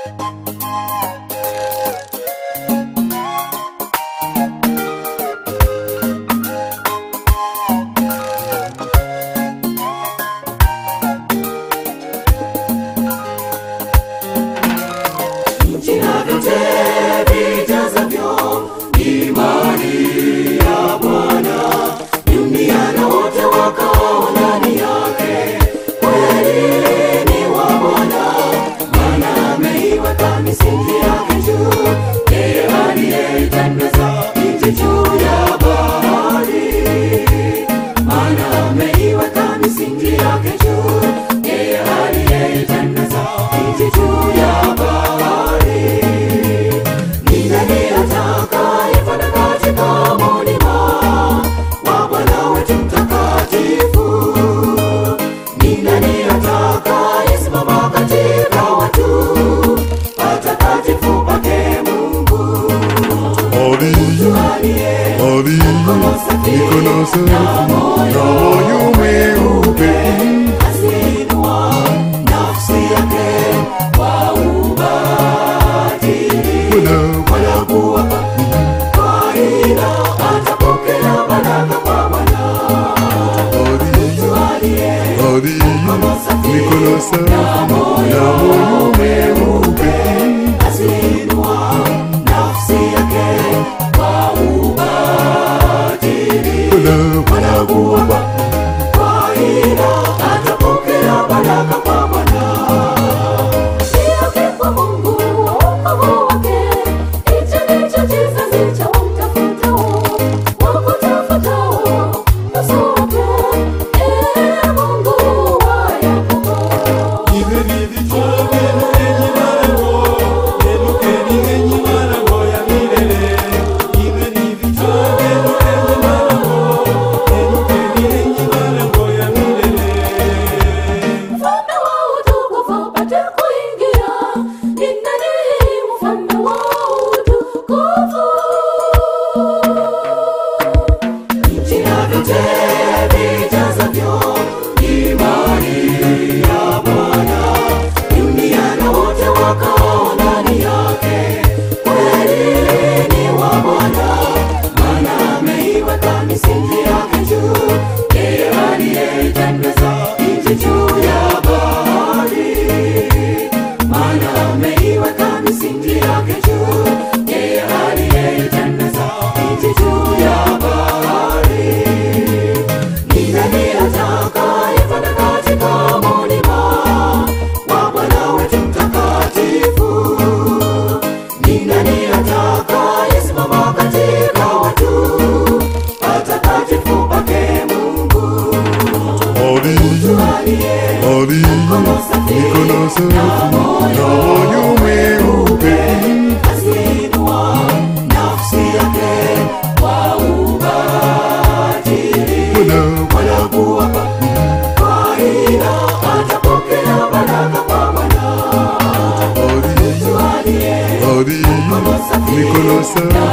mikono safi na moyo mweupe, asinua nafsi yake kwa ubatili, wala kuapa kwa hila, atapokea baraka kwa Bwana. Mikono safi na moyo mweupe, asinua nafsi yake kwa wala kuapa kwa hila, atapokea baraka kwa Bwana. Siake kwa Mungu wokovu wake, hicho ndicho kizazi cha wamtafutao, wakutafutao uso wake, Ee Mungu wa Yakobo. Ibeni vichwa vyenu enyi malango, inukeni enyi malango ya milele. Ibeni vichwa vyenu enyi malango, inukeni enyi malango ya milele. Mfalme wa utukufu apate kuingia, ni nani mfalme wa utukufu? Nchi na vyote vijazavyo imani ya Bwana, dunia na wote wakao ndani yake, kweli ni wa Bwana, maana ameiweka misingi yake juu. Yeye aliyeitembeza nchi juu ya bahari, maana ameiweka misingi yake juu. Yeye aliyeitembeza nchi juu ya bahari, ni nani atakayepanda katika mlima wa Bwana wetu mtakatifu? Ni nani atakayesimama katika watu patakatifu pake Mungu? Mikono safi na moyo mweupe, asinua nafsi yake kwa ubatili, wala kuapa kwa hila, atapokea baraka kwa Bwana. Mikono safi